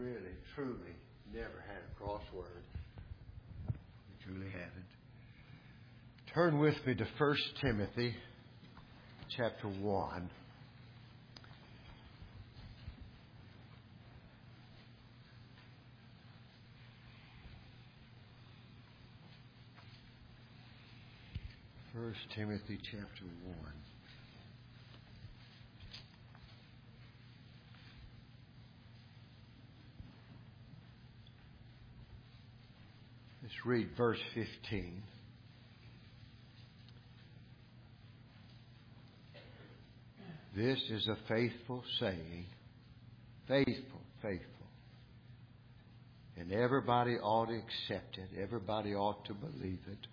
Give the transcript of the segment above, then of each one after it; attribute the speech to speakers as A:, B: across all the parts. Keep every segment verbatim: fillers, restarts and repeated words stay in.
A: really, truly never had a crossword. We truly haven't. Turn with me to First Timothy chapter one. First Timothy chapter one. Let's read verse fifteen. This is a faithful saying. Faithful, faithful. And everybody ought to accept it. Everybody ought to believe it.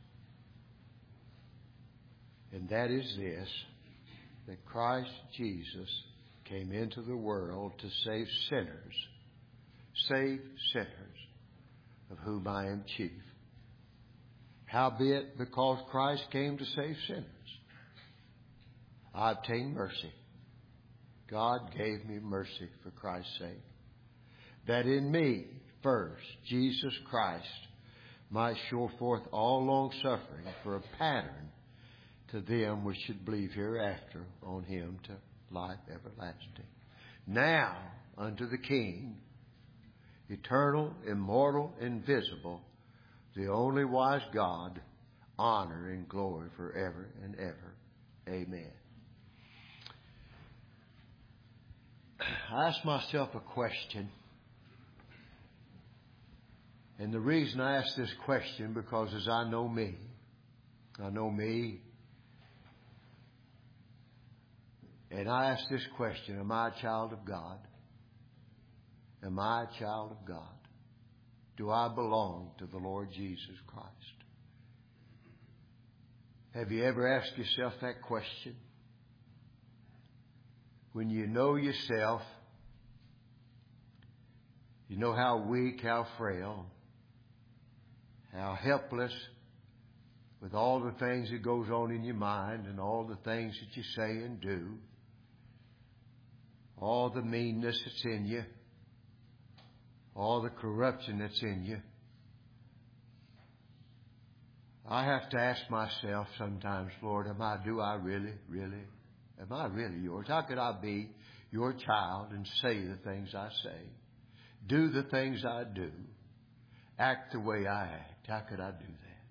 A: And that is this, that Christ Jesus came into the world to save sinners. Save sinners, of whom I am chief. Howbeit, because Christ came to save sinners, I obtained mercy. God gave me mercy for Christ's sake, that in me first Jesus Christ might show forth all long suffering for a pattern to them which should believe hereafter on him to life everlasting. Now unto the King, eternal, immortal, invisible, the only wise God, honor and glory forever and ever. Amen. I asked myself a question. And the reason I ask this question, because as I know me, I know me, and I ask this question, am I a child of God? Am I a child of God? Do I belong to the Lord Jesus Christ? Have you ever asked yourself that question? When you know yourself, you know how weak, how frail, how helpless with all the things that goes on in your mind and all the things that you say and do, all the meanness that's in you, all the corruption that's in you. I have to ask myself sometimes, Lord, am I, do I really, really, am I really yours? How could I be your child and say the things I say, do the things I do, act the way I act? How could I do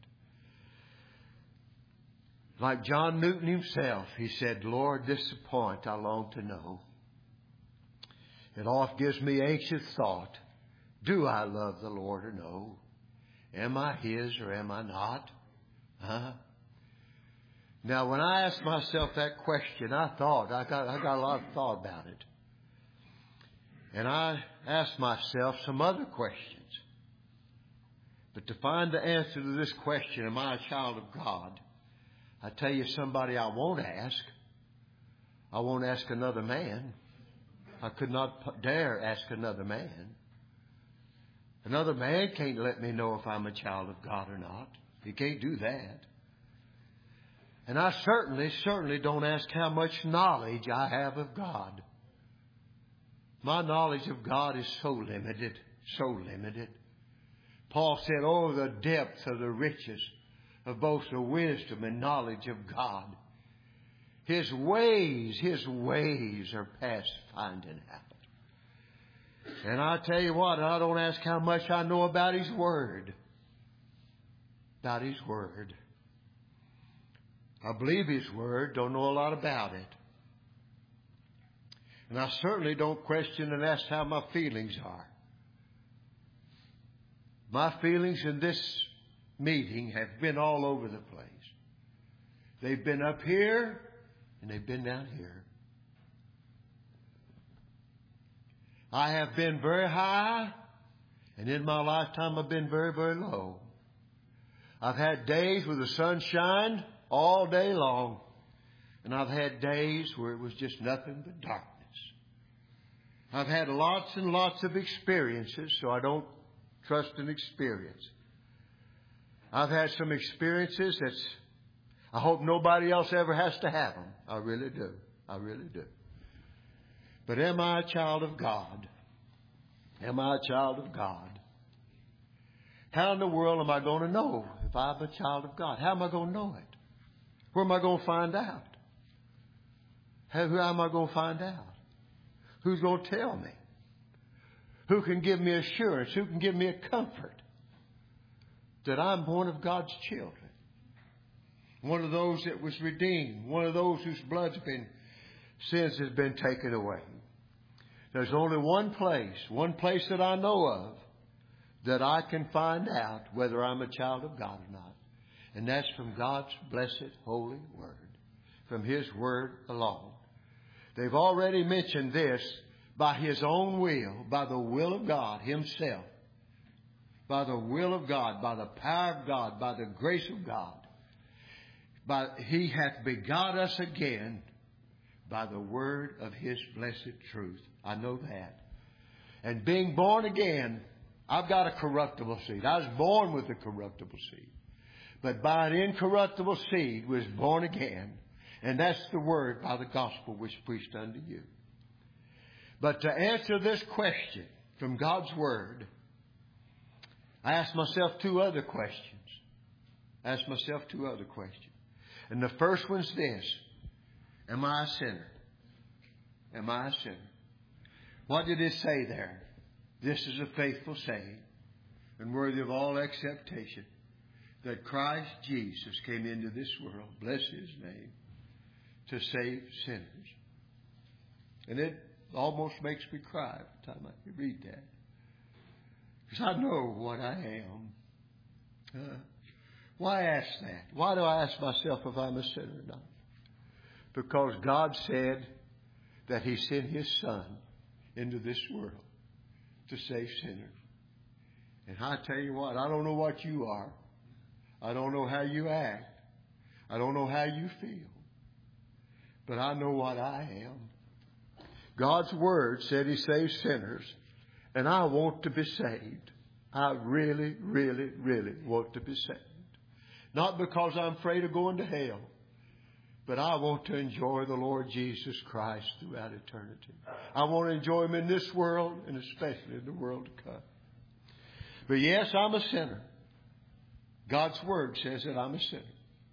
A: that? Like John Newton himself, he said, Lord, this is the point I long to know. It oft gives me anxious thought. Do I love the Lord or no? Am I His or am I not? Huh? Now, when I asked myself that question, I thought, I got, I got a lot of thought about it. And I asked myself some other questions. But to find the answer to this question, am I a child of God? I tell you somebody I won't ask. I won't ask another man. I could not dare ask another man. Another man can't let me know if I'm a child of God or not. He can't do that. And I certainly, certainly don't ask how much knowledge I have of God. My knowledge of God is so limited, so limited. Paul said, oh, the depth of the riches of both the wisdom and knowledge of God. His ways, His ways are past finding out. And I tell you what, I don't ask how much I know about His Word. About His Word. I believe His Word, don't know a lot about it. And I certainly don't question and ask how my feelings are. My feelings in this meeting have been all over the place. They've been up here and they've been down here. I have been very high, and in my lifetime I've been very, very low. I've had days where the sun shined all day long, and I've had days where it was just nothing but darkness. I've had lots and lots of experiences, so I don't trust an experience. I've had some experiences that's, I hope nobody else ever has to have them. I really do. I really do. But am I a child of God? Am I a child of God? How in the world am I going to know if I'm a child of God? How am I going to know it? Where am I going to find out? How, how am I going to find out? Who's going to tell me? Who can give me assurance? Who can give me a comfort that I'm one of God's children? One of those that was redeemed. One of those whose blood's been, sins has been taken away. There's only one place, one place that I know of that I can find out whether I'm a child of God or not. And that's from God's blessed holy word. From His word alone. They've already mentioned this by His own will, by the will of God Himself. By the will of God, by the power of God, by the grace of God. By, He hath begot us again by the word of His blessed truth. I know that. And being born again, I've got a corruptible seed. I was born with a corruptible seed. But by an incorruptible seed was born again. And that's the word by the gospel which preached unto you. But to answer this question from God's word, I asked myself two other questions. I asked myself two other questions. And the first one's this. Am I a sinner? Am I a sinner? What did it say there? This is a faithful saying and worthy of all acceptation, that Christ Jesus came into this world, bless His name, to save sinners. And it almost makes me cry every time I read that. Because I know what I am. Uh, why ask that? Why do I ask myself if I'm a sinner or not? Because God said that He sent His Son into this world to save sinners. And I tell you what, I don't know what you are. I don't know how you act. I don't know how you feel. But I know what I am. God's Word said He saves sinners. And I want to be saved. I really, really, really want to be saved. Not because I'm afraid of going to hell. But I want to enjoy the Lord Jesus Christ throughout eternity. I want to enjoy Him in this world and especially in the world to come. But yes, I'm a sinner. God's Word says that I'm a sinner.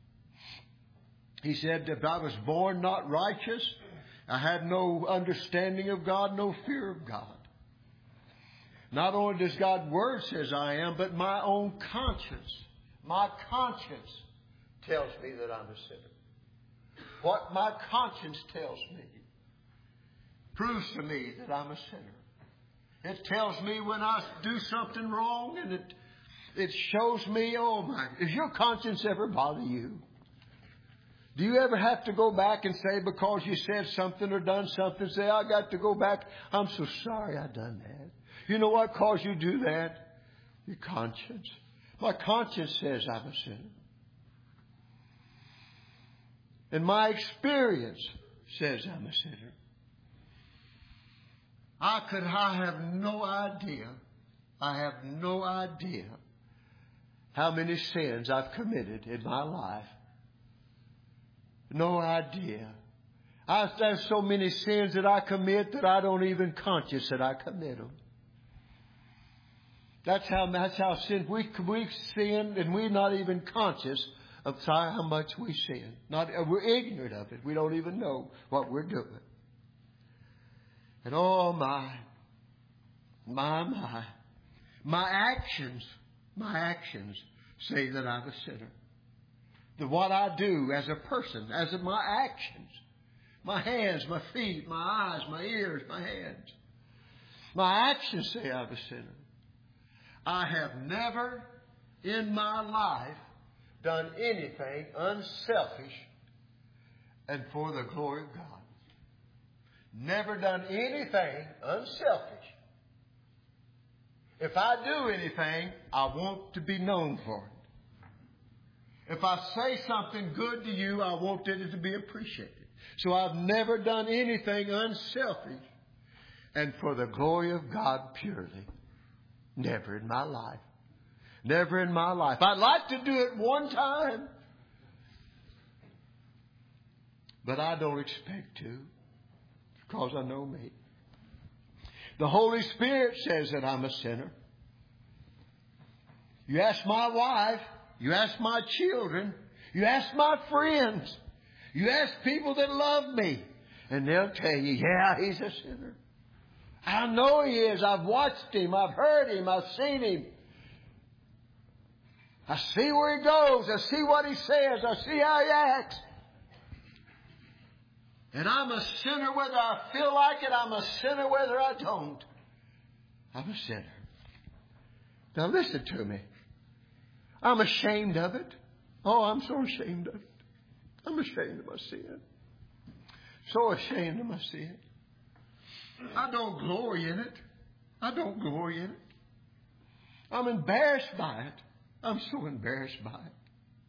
A: He said that I was born not righteous. I had no understanding of God, no fear of God. Not only does God's Word says I am, but my own conscience, my conscience tells me that I'm a sinner. What my conscience tells me proves to me that I'm a sinner. It tells me when I do something wrong, and it it shows me, oh my, does your conscience ever bother you? Do you ever have to go back and say, because you said something or done something, say, I got to go back, I'm so sorry I done that. You know what caused you to do that? Your conscience. My conscience says I'm a sinner. And my experience says I'm a sinner. I could, I have no idea, I have no idea how many sins I've committed in my life. No idea. I, there's so many sins that I commit that I don't even conscious that I commit them. That's how, that's how sin, we, we sin and we're not even conscious of how much we sin. Not, we're ignorant of it. We don't even know what we're doing. And oh my, my, my, my actions, my actions say that I'm a sinner. That what I do as a person, as in my actions, my hands, my feet, my eyes, my ears, my hands, my actions say I'm a sinner. I have never in my life done anything unselfish and for the glory of God. Never done anything unselfish. If I do anything, I want to be known for it. If I say something good to you, I want it to be appreciated. So I've never done anything unselfish and for the glory of God purely. Never in my life. Never in my life. I'd like to do it one time, but I don't expect to because I know me. The Holy Spirit says that I'm a sinner. You ask my wife, you ask my children, you ask my friends, you ask people that love me, and they'll tell you, yeah, he's a sinner. I know he is. I've watched him. I've heard him. I've seen him. I see where he goes. I see what he says. I see how he acts. And I'm a sinner whether I feel like it. I'm a sinner whether I don't. I'm a sinner. Now listen to me. I'm ashamed of it. Oh, I'm so ashamed of it. I'm ashamed of my sin. So ashamed of my sin. I don't glory in it. I don't glory in it. I'm embarrassed by it. I'm so embarrassed by it.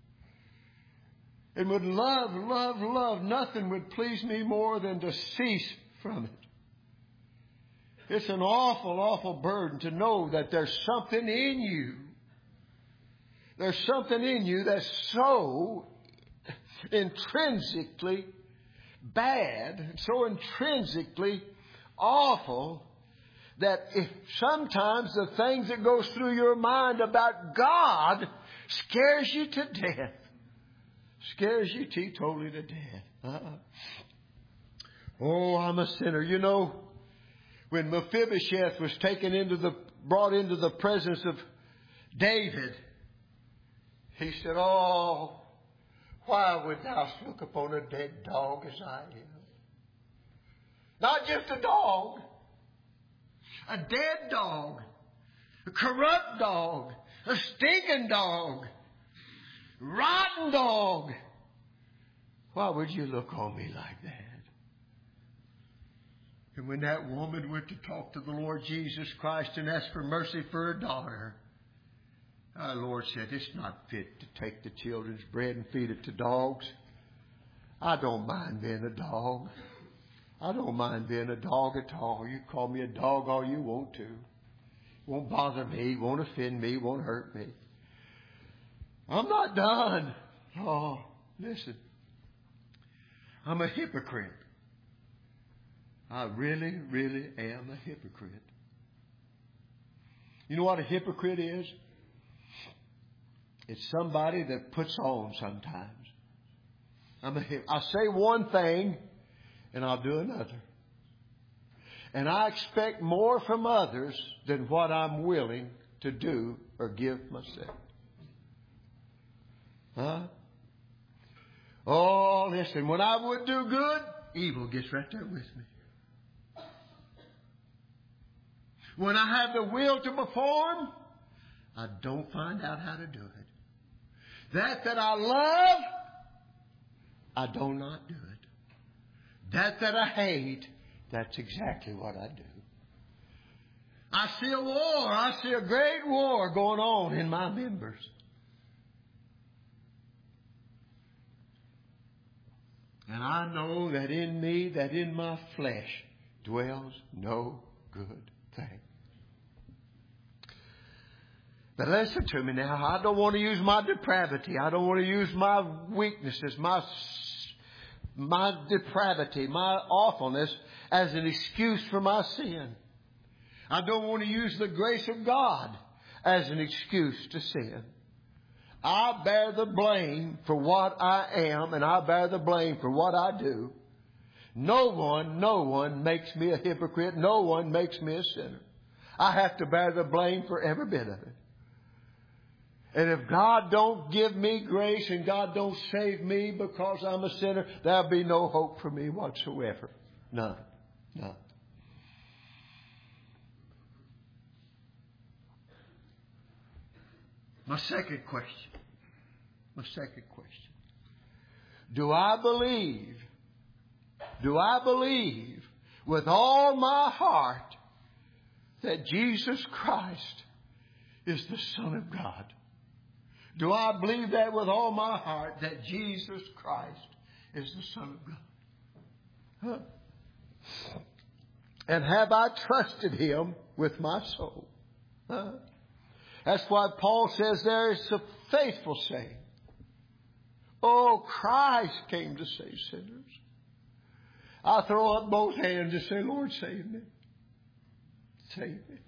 A: And would love, love, love, nothing would please me more than to cease from it. It's an awful, awful burden to know that there's something in you. There's something in you that's so intrinsically bad, so intrinsically awful, that if sometimes the things that goes through your mind about God scares you to death. Scares you teetotally to death. Uh-uh. Oh, I'm a sinner. You know, when Mephibosheth was taken into the, brought into the presence of David, he said, oh, why would thou look upon a dead dog as I am? Not just a dog. A dead dog. A corrupt dog. A stinking dog. Rotten dog. Why would you look on me like that? And when that woman went to talk to the Lord Jesus Christ and ask for mercy for her daughter, our Lord said, it's not fit to take the children's bread and feed it to dogs. I don't mind being a dog. I don't mind being a dog at all. You call me a dog all you want to. Won't bother me, won't offend me, won't hurt me. I'm not done. Oh, listen. I'm a hypocrite. I really, really am a hypocrite. You know what a hypocrite is? It's somebody that puts on sometimes. I'm a hip. I say one thing and I'll do another. And I expect more from others than what I'm willing to do or give myself. Huh? Oh, listen, when I would do good, evil gets right there with me. When I have the will to perform, I don't find out how to do it. That that I love, I do not do it. That that I hate, that's exactly what I do. I see a war. I see a great war going on in my members. And I know that in me, that in my flesh, dwells no good thing. But listen to me now. I don't want to use my depravity. I don't want to use my weaknesses, my, my depravity, my awfulness as an excuse for my sin. I don't want to use the grace of God as an excuse to sin. I bear the blame for what I am, and I bear the blame for what I do. No one, no one makes me a hypocrite. No one makes me a sinner. I have to bear the blame for every bit of it. And if God don't give me grace and God don't save me because I'm a sinner, there'll be no hope for me whatsoever. None. None. My second question. My second question. Do I believe, do I believe with all my heart that Jesus Christ is the Son of God? Do I believe that with all my heart that Jesus Christ is the Son of God? Huh? And have I trusted Him with my soul? Huh? That's why Paul says there is a faithful saying. Oh, Christ came to save sinners. I throw up both hands and say, Lord, save me. Save me.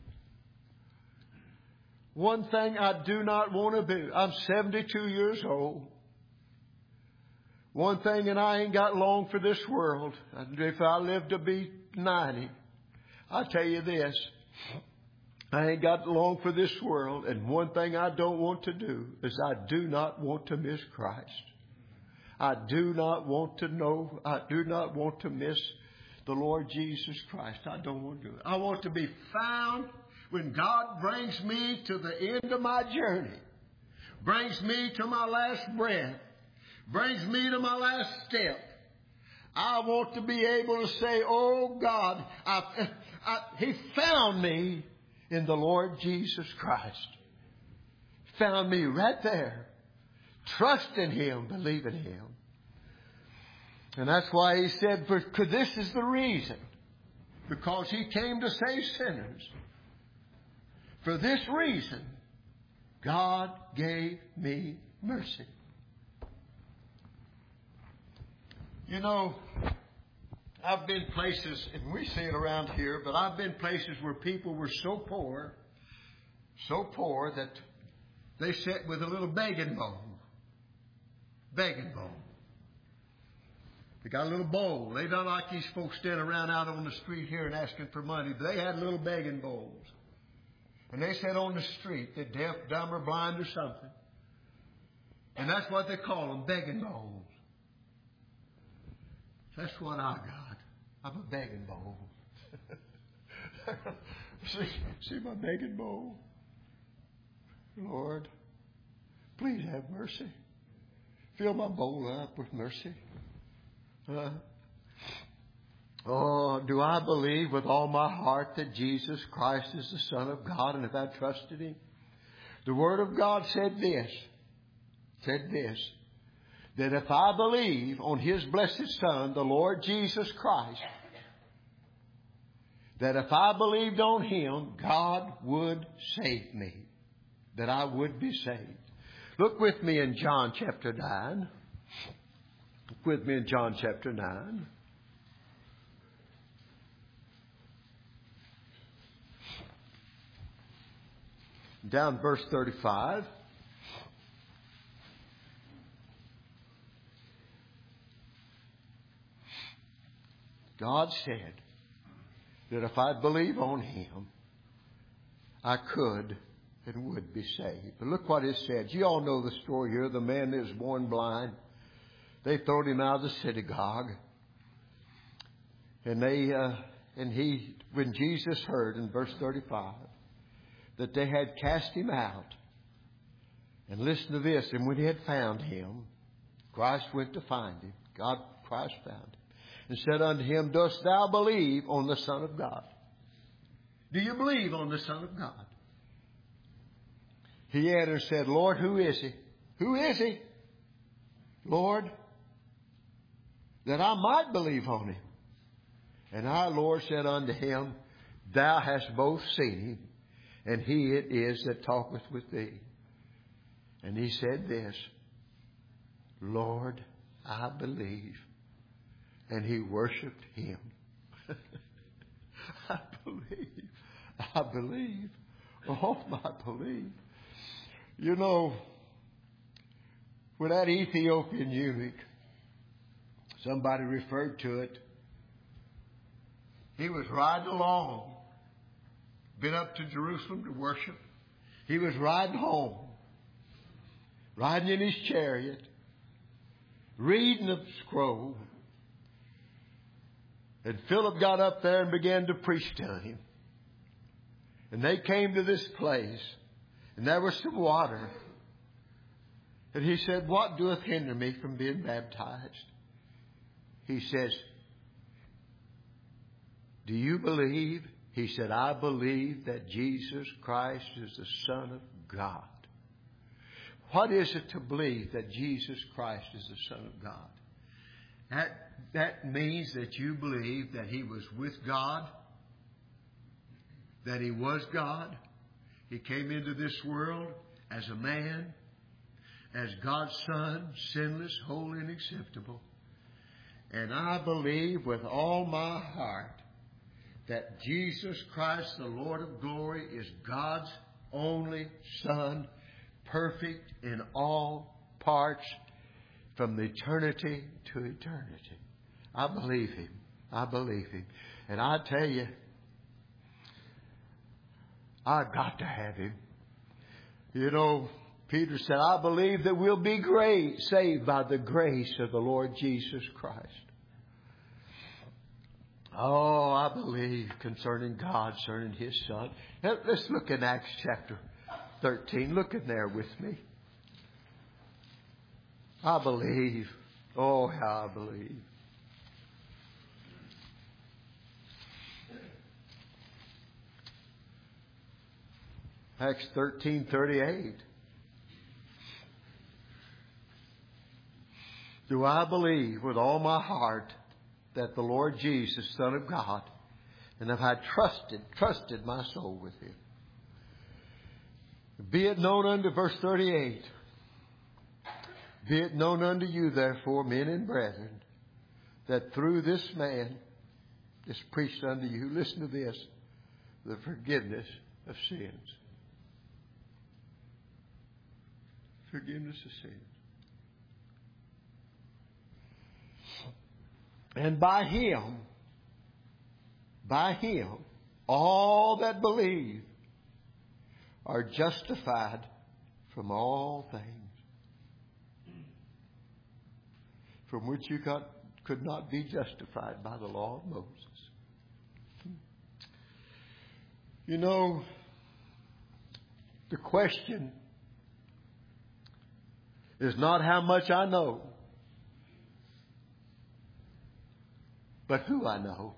A: One thing I do not want to do. I'm seventy-two years old. One thing, and I ain't got long for this world. If I live to be ninety, I'll tell you this. I ain't got long for this world. And one thing I don't want to do is I do not want to miss Christ. I do not want to know. I do not want to miss the Lord Jesus Christ. I don't want to do it. I want to be found when God brings me to the end of my journey, brings me to my last breath, brings me to my last step. I want to be able to say, oh God, I, I, He found me in the Lord Jesus Christ. Found me right there. Trust in Him, believe in Him. And that's why He said, because this is the reason. Because He came to save sinners. For this reason, God gave me mercy. You know, I've been places, and we see it around here, but I've been places where people were so poor, so poor that they sat with a little begging bowl. Begging bowl. They got a little bowl. They don't like these folks standing around out on the street here and asking for money, but they had little begging bowls. And they sat on the street. They're deaf, dumb, or blind or something. And that's what they call them, begging bowls. That's what I got. I'm a begging bowl. see, see my begging bowl? Lord, please have mercy. Fill my bowl up with mercy. Uh, oh, do I believe with all my heart that Jesus Christ is the Son of God, and have I trusted Him? The Word of God said this, said this, that if I believe on His blessed Son, the Lord Jesus Christ, that if I believed on Him, God would save me, that I would be saved. Look with me in John chapter nine. Look with me in John chapter nine. Down verse thirty-five. God said that if I believe on Him, I could and would be saved. But look what it said. You all know the story here. The man that was born blind. They thrown him out of the synagogue. And they, uh, and he, when Jesus heard in verse thirty-five that they had cast him out, and listen to this, and when he had found him, Christ went to find him. God, Christ found him. And said unto him, dost thou believe on the Son of God? Do you believe on the Son of God? He answered and said, Lord, who is He? Who is He? Lord, that I might believe on Him. And our Lord said unto him, thou hast both seen Him, and He it is that talketh with thee. And he said this, Lord, I believe. And he worshiped Him. I believe. I believe. Oh, I believe. You know, with that Ethiopian eunuch, somebody referred to it. He was riding along, been up to Jerusalem to worship. He was riding home, riding in his chariot, reading the scroll. And Philip got up there and began to preach to him. And they came to this place, and there was some water. And he said, what doeth hinder me from being baptized? He says, do you believe? He said, I believe that Jesus Christ is the Son of God. What is it to believe that Jesus Christ is the Son of God? That, that means that you believe that He was with God, that He was God. He came into this world as a man, as God's Son, sinless, holy, and acceptable. And I believe with all my heart that Jesus Christ, the Lord of glory, is God's only Son, perfect in all parts from the eternity to eternity. I believe Him. I believe Him. And I tell you, I've got to have Him. You know, Peter said, I believe that we'll be great, saved by the grace of the Lord Jesus Christ. Oh, I believe concerning God, concerning His Son. Now, let's look in Acts chapter thirteen. Look in there with me. I believe. Oh, how I believe. Acts thirteen thirty-eight. Do I believe with all my heart that the Lord Jesus, Son of God, and have I trusted, trusted my soul with Him. Be it known unto, verse thirty-eight, be it known unto you, therefore, men and brethren, that through this man is preached unto you, listen to this, the forgiveness of sins. Forgiveness of sins. And by Him, by Him, all that believe are justified from all things from which you got, could not be justified by the law of Moses. You know, the question is not how much I know, but who I know.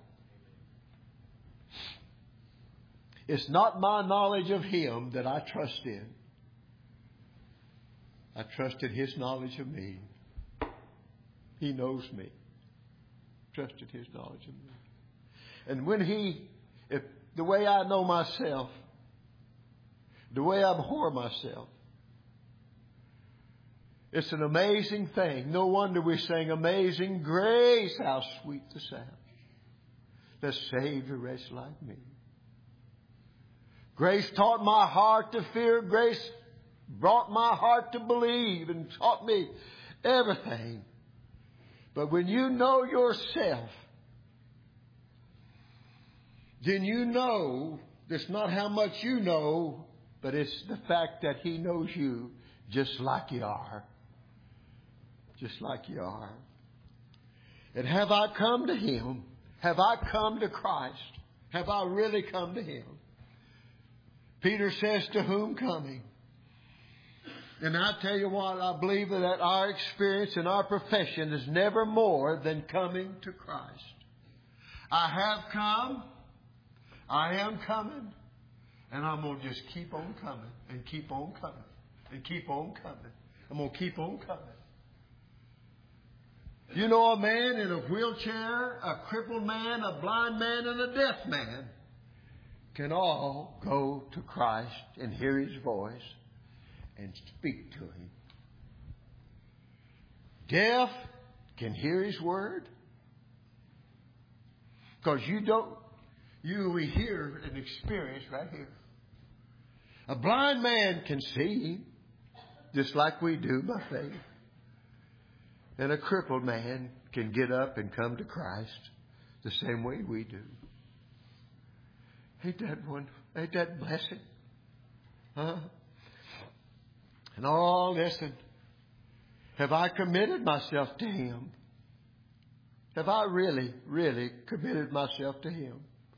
A: It's not my knowledge of Him that I trust in. I trust in His knowledge of me. He knows me. Trusted His knowledge of me. And when He, if the way I know myself, the way I abhor myself, it's an amazing thing. No wonder we sing Amazing Grace, how sweet the sound that saved a wretch like me. Grace taught my heart to fear. Grace brought my heart to believe and taught me everything. But when you know yourself, then you know it's not how much you know, but it's the fact that He knows you just like you are. Just like you are. And have I come to Him? Have I come to Christ? Have I really come to Him? Peter says, to whom coming? And I tell you what, I believe that our experience and our profession is never more than coming to Christ. I have come, I am coming, and I'm going to just keep on coming and keep on coming and keep on coming. I'm going to keep on coming. You know, a man in a wheelchair, a crippled man, a blind man, and a deaf man can all go to Christ and hear His voice and speak to Him. Deaf can hear His word. Because you don't, you we hear and experience right here. A blind man can see just like we do by faith. And a crippled man can get up and come to Christ the same way we do. Ain't that one? Ain't that blessing? Huh? And oh, listen. Have I committed myself to Him? Have I really, really committed myself to Him?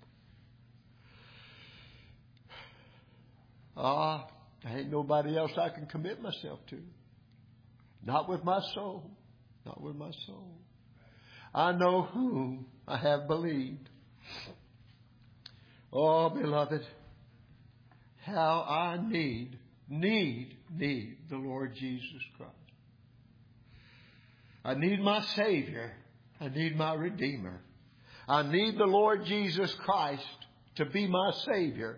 A: Ah, there ain't nobody else I can commit myself to. Not with my soul. Not with my soul. I know whom I have believed. Oh, beloved, how I need, need, need the Lord Jesus Christ. I need my Savior. I need my Redeemer. I need the Lord Jesus Christ to be my Savior.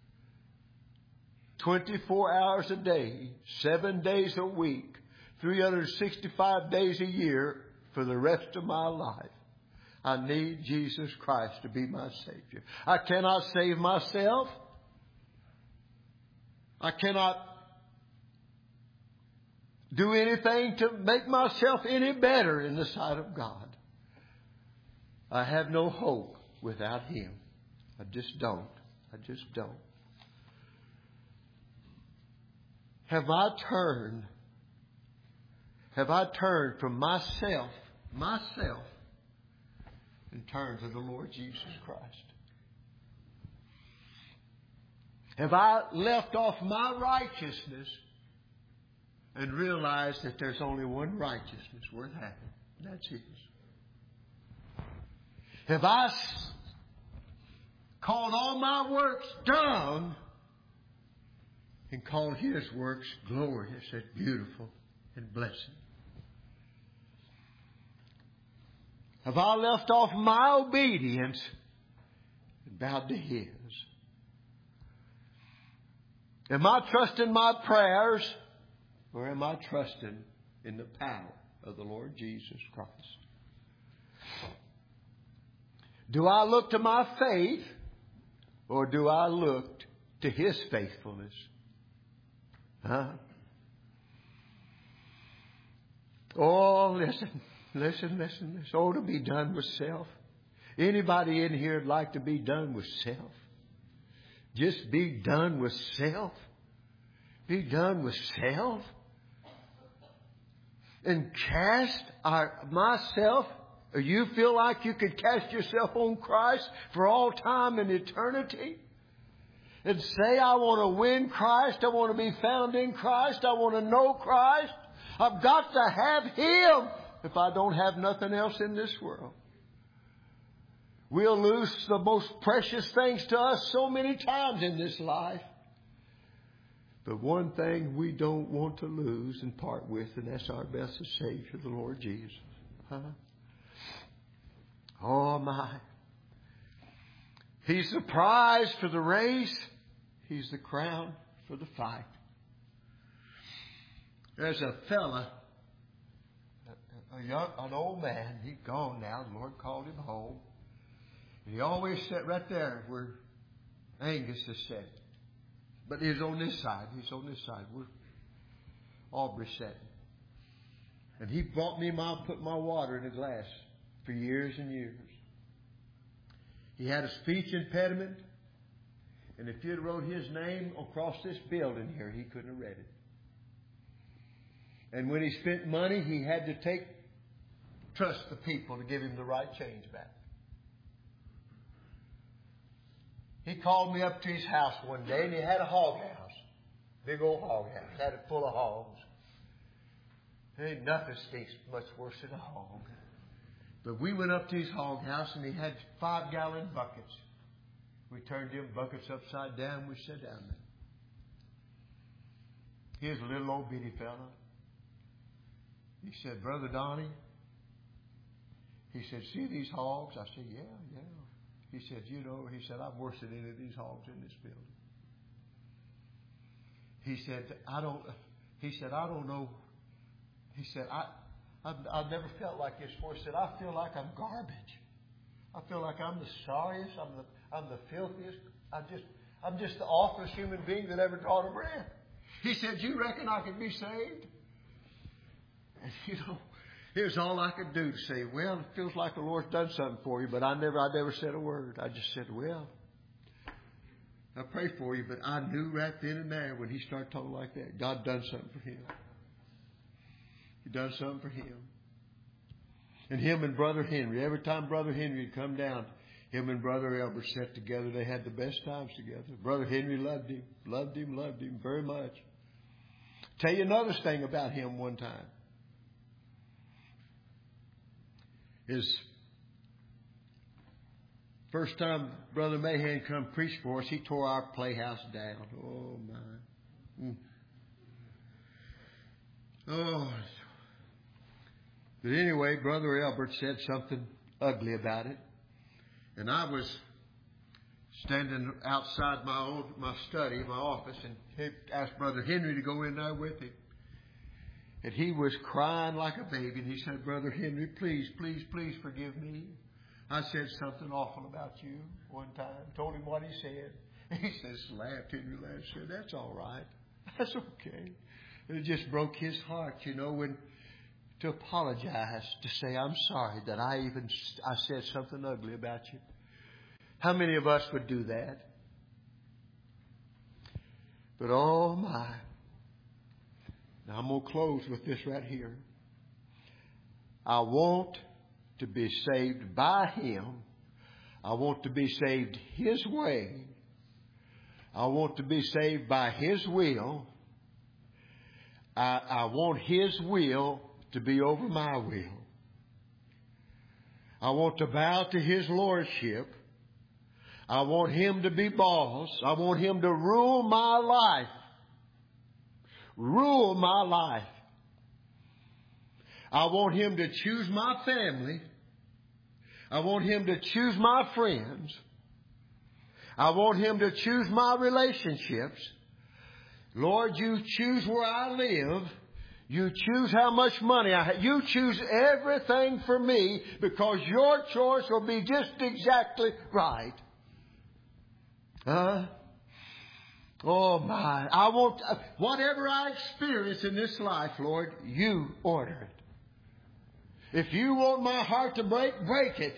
A: twenty-four hours a day, seven days a week, three hundred sixty-five days a year for the rest of my life. I need Jesus Christ to be my Savior. I cannot save myself. I cannot do anything to make myself any better in the sight of God. I have no hope without Him. I just don't. I just don't. Have I turned, have I turned from myself, myself, and turned to the Lord Jesus Christ? Have I left off my righteousness and realized that there's only one righteousness worth having? And that's His. Have I called all my works done and called His works glorious and beautiful and blessed? Have I left off my obedience and bowed to His? Am I trusting my prayers, or am I trusting in the power of the Lord Jesus Christ? Do I look to my faith, or do I look to His faithfulness? Huh? Oh, listen, listen, listen, listen. Oh, to be done with self. Anybody in here would like to be done with self? Just be done with self. Be done with self. And cast our, myself, or you feel like you could cast yourself on Christ for all time and eternity? And say, I want to win Christ. I want to be found in Christ. I want to know Christ. I've got to have Him if I don't have nothing else in this world. We'll lose the most precious things to us so many times in this life. But one thing we don't want to lose and part with, and that's our blessed Savior, the Lord Jesus. Huh? Oh, my. He's the prize for the race. He's the crown for the fight. There's a fella, a young, an old man. He's gone now. The Lord called him home. And he always sat right there where Angus is sitting. But he's on this side. He's on this side where Aubrey's sitting. And he brought me my, put my water in a glass for years and years. He had a speech impediment. And if you'd wrote his name across this building here, he couldn't have read it. And when he spent money, he had to take, trust the people to give him the right change back. He called me up to his house one day, and he had a hog house. Big old hog house. Had it full of hogs. There ain't nothing stinks much worse than a hog. But we went up to his hog house, and he had five-gallon buckets. We turned them buckets upside down, and we sat down there. Here's a little old bitty fella. He said, Brother Donnie, he said, see these hogs? I said, yeah, yeah. He said, you know, he said, I've worse than any of these hogs in this building. He said, I don't, he said, I don't know. He said, I, I've, I've never felt like this before. He said, I feel like I'm garbage. I feel like I'm the sorriest. I'm the, I'm the filthiest. I just, I'm just the awfulest human being that ever drawed a breath. He said, you reckon I could be saved? And you know, here's all I could do to say, well, it feels like the Lord's done something for you, but I never, I never said a word. I just said, well, I pray for you, but I knew right then and there when he started talking like that, God done something for him. He done something for him. And him and Brother Henry, every time Brother Henry would come down, him and Brother Albert sat together. They had the best times together. Brother Henry loved him, loved him, loved him very much. Tell you another thing about him one time. His first time Brother Mahan come preach for us, he tore our playhouse down. Oh, my. Mm. Oh. But anyway, Brother Albert said something ugly about it. And I was standing outside my own, my study, my office, and he asked Brother Henry to go in there with him. And he was crying like a baby. And he said, Brother Henry, please, please, please forgive me. I said something awful about you one time. Told him what he said. He says, laughed, Henry laughed, said, that's all right. That's okay. It just broke his heart, you know, when to apologize, to say, I'm sorry that I even I said something ugly about you. How many of us would do that? But oh my. Now I'm going to close with this right here. I want to be saved by Him. I want to be saved His way. I want to be saved by His will. I, I want His will to be over my will. I want to bow to His lordship. I want Him to be boss. I want Him to rule my life. Rule my life. I want Him to choose my family. I want Him to choose my friends. I want Him to choose my relationships. Lord, you choose where I live. You choose how much money I have. You choose everything for me because your choice will be just exactly right. Huh? Oh my. I want, whatever I experience in this life, Lord, you order it. If you want my heart to break, break it.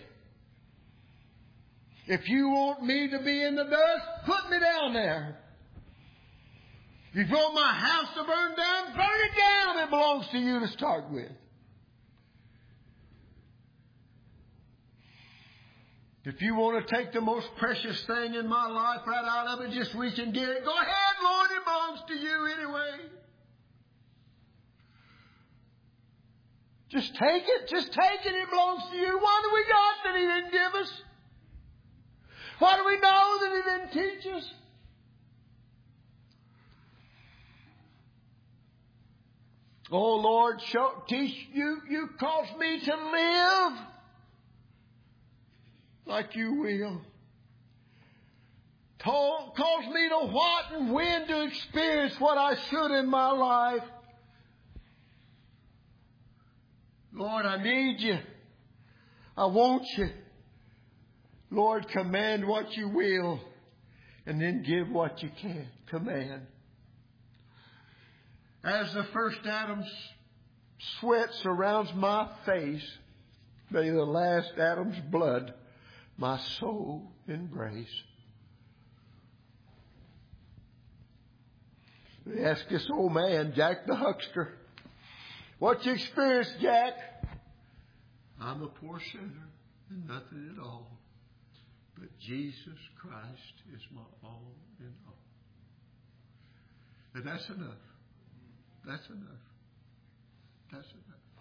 A: If you want me to be in the dust, put me down there. If you want my house to burn down, burn it down. It belongs to you to start with. If you want to take the most precious thing in my life right out of it, just reach and get it. Go ahead, Lord. It belongs to you anyway. Just take it. Just take it. It belongs to you. What do we got that He didn't give us? What do we know that He didn't teach us? Oh, Lord, show, teach you, you cause me to live like you will. Cause me to what and when to experience what I should in my life. Lord, I need you. I want you. Lord, command what you will and then give what you can. Command. As the first Adam's sweat surrounds my face, may the last Adam's blood my soul embrace. They asked this old man, Jack the huckster, what you experienced, Jack? I'm a poor sinner and nothing at all. But Jesus Christ is my all in all. And that's enough. That's enough. That's enough.